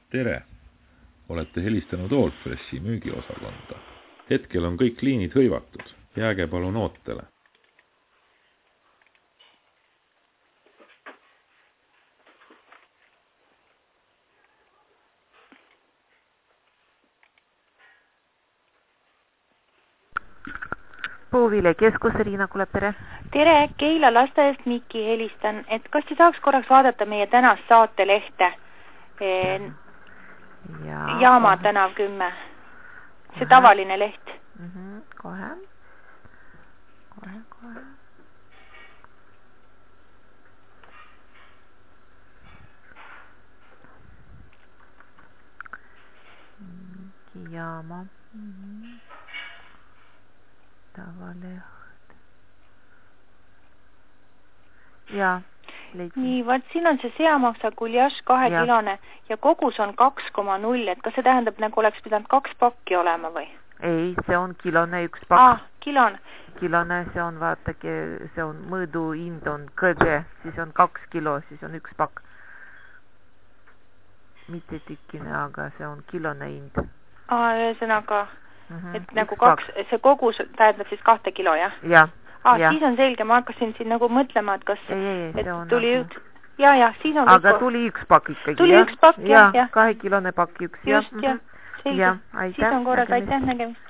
Tere! Olete helistanud Allfreshi müügiosakonda. Hetkel on kõik liinid hõivatud. Jääge palun ootele. Puuvile keskus, Riina kuuleb, tere. Tere, Keila lasteaiast Miki helistan. Et kas te saaks korraks vaadata meie tänast saatelehte? Jaama tänav 10. See tavaline leht. Kohe. Jaama. Tavaleht. Ja. Nii, vaat siin on see seamaksa guljaš 2-kilone ja kogus on 2,0, et kas see tähendab, nagu oleks pidanud 2 pakki olema või? Ei, see on kilone 1 pakk. Kilone. Kilone, see on, vaatake, see on mõõdu hind on kõge, siis on 2 kilo, siis on 1 pakk. Mitte tükkine, aga see on kilone hind. Ühesõnaga, et nagu 2, see kogus tähendab siis 2 kilo, jah? Jah. Siis on selge, ma hakkasin siin nagu mõtlema, et kas tuli üks... siis on... Aga tuli 1 pakk ikkagi, jah? Tuli 1 pakk, jah. 2 kilone pakk 1, jah. Just, jah. Selge. Siis on korras, aitäh nägemist.